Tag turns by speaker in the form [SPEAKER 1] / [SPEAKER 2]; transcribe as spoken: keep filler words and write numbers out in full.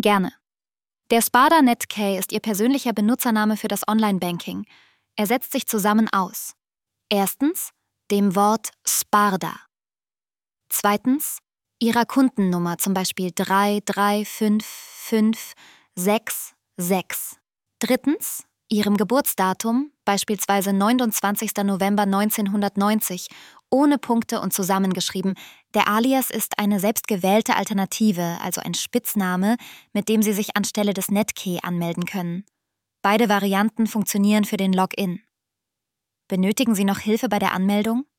[SPEAKER 1] Gerne. Der Sparda Netkey ist Ihr persönlicher Benutzername für das Online-Banking. Er setzt sich zusammen aus. Erstens dem Wort Sparda. Zweitens Ihrer Kundennummer, zum Beispiel drei drei fünf fünf sechs sechs. Drittens Ihrem Geburtsdatum, beispielsweise neunundzwanzigster November neunzehnhundertneunzig, ohne Punkte und zusammengeschrieben. Der Alias ist eine selbstgewählte Alternative, also ein Spitzname, mit dem Sie sich anstelle des Netkey anmelden können. Beide Varianten funktionieren für den Login. Benötigen Sie noch Hilfe bei der Anmeldung?